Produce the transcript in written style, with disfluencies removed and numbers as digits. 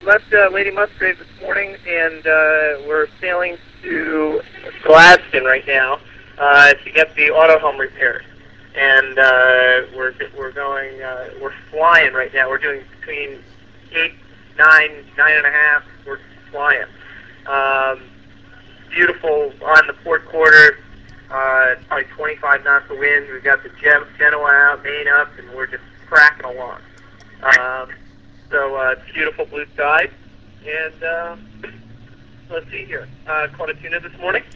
Left Lady Musgrave this morning, and we're sailing to Gladstone right now to get the auto home repaired. And we're flying right now. We're doing between 8, 9, 9.5. We're flying. Beautiful on the port quarter. Probably 25 knots of wind. We've got the Genoa out, main up, and we're just cracking along. So beautiful blue sky, and let's see here. Caught a tuna this morning.